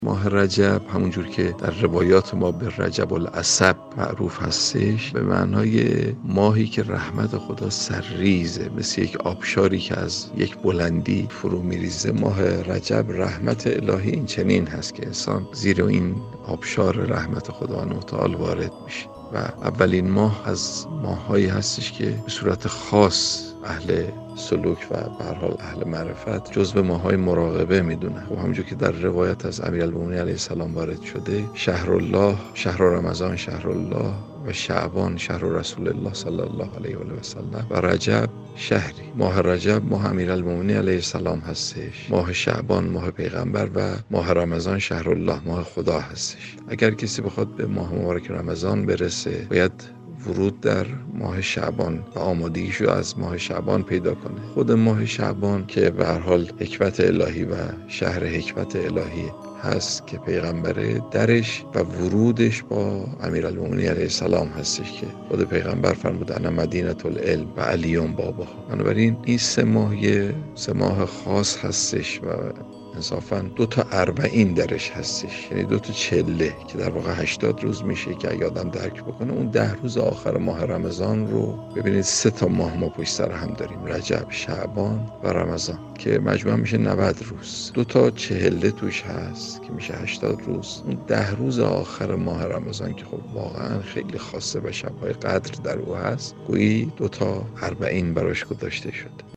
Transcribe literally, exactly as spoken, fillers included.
ماه رجب همونجور که در روایات ما به رجب العصب معروف هستش، به معنای ماهی که رحمت خدا سرریزه، مثل یک آبشاری که از یک بلندی فرو میریزه. ماه رجب رحمت الهی این چنین هست که انسان زیر این آبشار رحمت خدا تعالی وارد میشه و اولین ماه از ماهایی هستش که به صورت خاص اهل سلوک و به هر حال اهل معرفت جزو ماهای مراقبه میدونن. خب همونجور که در روایت از امیرالمومنین علیه السلام وارد شده، شهر الله، شهر رمضان شهر الله و شعبان شهر رسول الله صلی الله علیه و سلم و رجب شهری. ماه رجب ماه امیرالمومنین علیه السلام هستش، ماه شعبان ماه پیغمبر و ماه رمضان شهر الله ماه خدا هستش. اگر کسی بخواد به ماه مبارک رمضان برسه، باید ورود در ماه شعبان و آمادگیشو از ماه شعبان پیدا کنه. خود ماه شعبان که به هر حال حکمت الهی و شهر حکمت الهی هست که پیغمبر درش و ورودش با امیرالمومنین علیه السلام هستش که خود پیغمبر فرمود انا مدینه العلم و علیون بابا. بنابراین این سه ماه سه ماه خاص هستش و انصافاً دو تا اربعین درش هستش، یعنی دو تا چله که در واقع هشتاد روز میشه که اگه آدم درک بکنه اون ده روز آخر ماه رمضان رو ببینید. سه تا ماه ما پشت سر هم داریم، رجب، شعبان و رمضان، که مجموع میشه نود روز. دو تا چهله توش هست که میشه هشتاد روز. اون ده روز آخر ماه رمضان که خب واقعا خیلی خاصه و شب‌های قدر در او هست، گویی دو تا اربعین براش گذاشته شده.